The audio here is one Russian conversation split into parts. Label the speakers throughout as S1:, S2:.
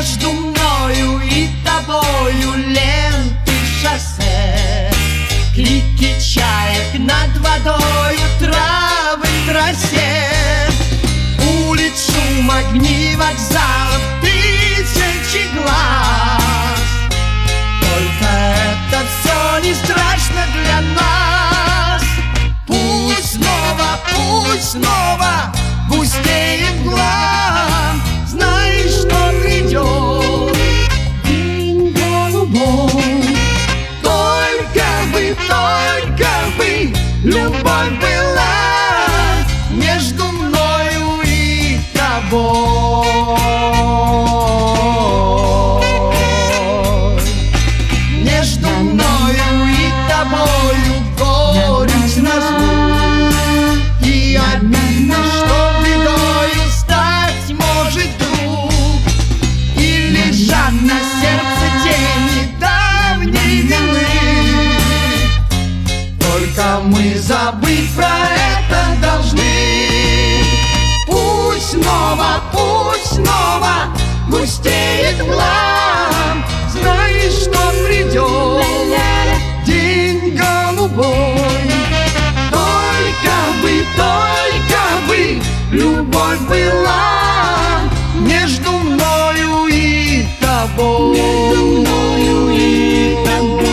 S1: Между мною и тобою ленты шоссе, клики чаек над водою, травы в тросе. Улиц шум, огни вокзалов, тысячи глаз. Только это все не страшно для нас. Пусть снова густеет мгла. Знаешь, что придет день голубой. Только бы любовь была между мною и тобой. Между мною и тобою горечь разлук и обида, что бедою стать может вдруг. И лежат на сердце тени давней вины. Только мы забыть про это должны. Пусть снова густеет мгла. Знаешь, что придет день голубой. Только бы любовь была между мною и тобой. Между мною и тобой.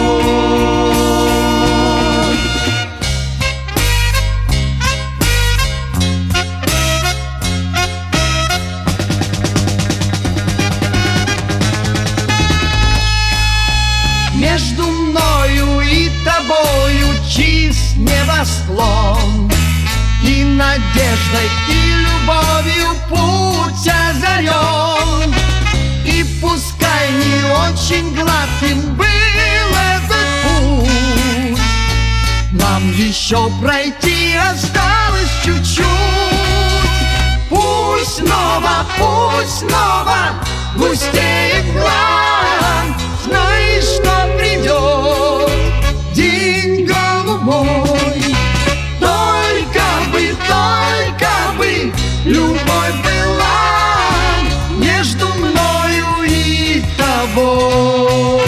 S1: Между мною и тобою чист небосклон, и надеждой, и любовью путь озарен. И пускай не очень гладким был этот путь, нам еще пройти осталось чуть-чуть. Пусть снова густеет мгла. Знаешь, что придет день голубой. Только бы любовь была между мною и тобой.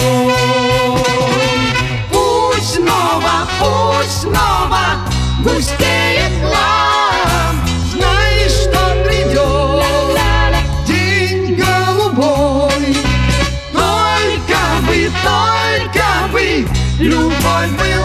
S1: Пусть снова густеет мгла. Знаешь, что придет день голубой. Только бы любовь была